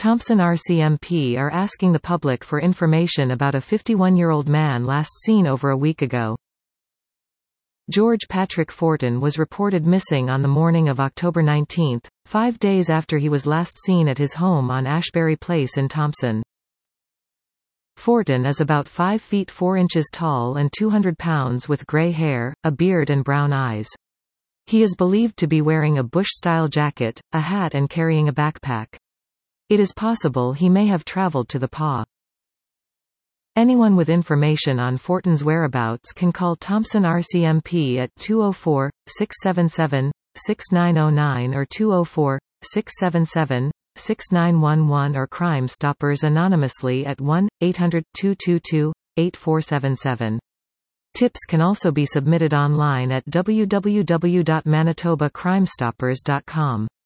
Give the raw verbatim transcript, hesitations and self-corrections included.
Thompson R C M P are asking the public for information about a fifty-one-year-old man last seen over a week ago. George Patrick Fortin was reported missing on the morning of October nineteenth, five days after he was last seen at his home on Ashbury Place in Thompson. Fortin is about five feet four inches tall and two hundred pounds with grey hair, a beard and brown eyes. He is believed to be wearing a bush-style jacket, a hat and carrying a backpack. It is possible he may have traveled to the P A. Anyone with information on Fortin's whereabouts can call Thompson R C M P at two oh four, six seven seven, six nine oh nine or two oh four, six seven seven, six nine one one or Crime Stoppers anonymously at one eight hundred, two two two, eight four seven seven. Tips can also be submitted online at w w w dot manitoba crime stoppers dot com.